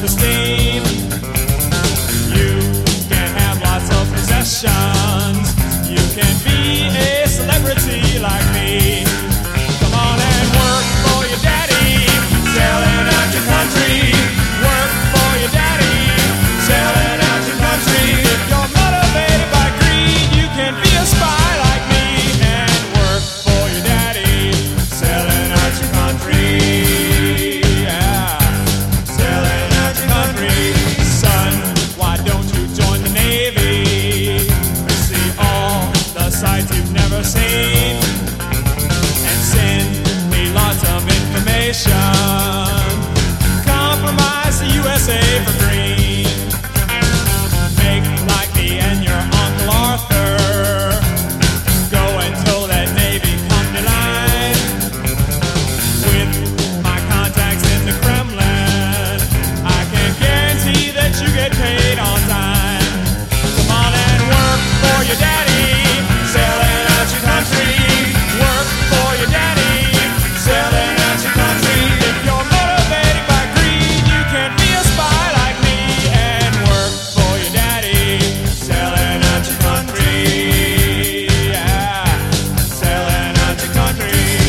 self-esteem. You can have lots of possessions. You can be a celebrity like me. Come on and work for your daddy, selling out your country. Work for your daddy, selling out your country. If you're motivated by greed, you can be a spy like me and work for your daddy, selling out your country. Yeah, selling out your country. Son, why don't you join the Navy and see all the sights you've never seen, and send me lots of information. Compromise the USA for green. Make like me and your Uncle Arthur. Go and tow that Navy company line. With my contacts in the Kremlin, I can guarantee that you get paid on time. Come on and work for your daddy, selling out your country. Work for your daddy, selling out your country. If you're motivated by greed, you can be a spy like me and work for your daddy, selling out your country. Yeah, selling out your country.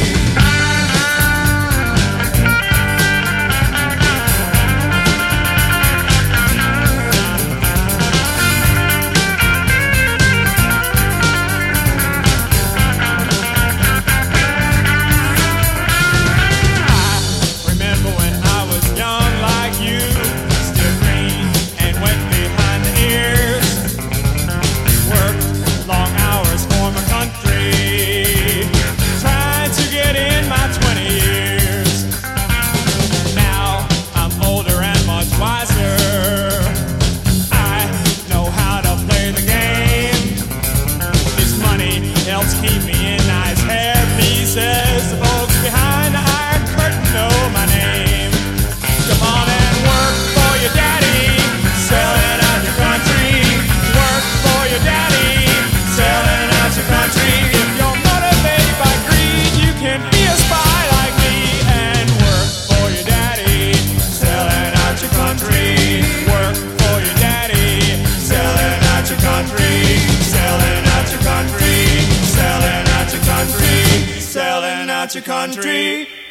I remember when I was young like you, still green and wet behind the ears. Worked long hours for my country, trying to get in my 20 years. Now I'm older and much wiser. I know how to play the game. This money helps keep me in nice hair pieces. The folks behind the iron curtain know my name. Come on and work for your daddy, selling out your country. Work for your daddy, selling out your country. If you're motivated by greed, you can be a spy like me and work for your daddy, selling out your country. Work for your daddy, selling out your country. Selling out your country, selling out your country, selling out your country.